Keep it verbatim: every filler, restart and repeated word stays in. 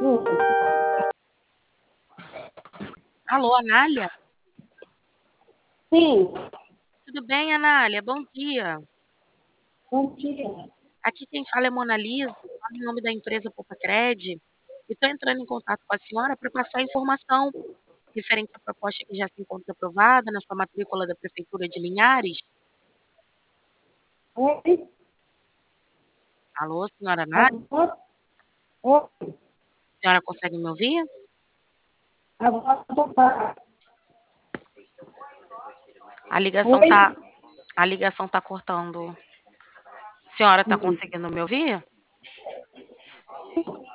Hum. Alô, Anália? Sim, Tudo bem, Anália? Bom dia. bom dia. Aqui quem fala é Mona Lisa, falo em nome da empresa Popacred, e estou entrando em contato com a senhora para passar informação referente à proposta que já se encontra aprovada na sua matrícula da Prefeitura de Linhares. Oi, Alô, senhora Anália? agora, oi, A senhora consegue me ouvir? agora eu tô para. A ligação Oi, tá, a ligação tá cortando. A senhora está hum, conseguindo me ouvir?